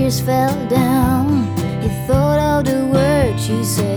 tears fell down. He thought of the words she said.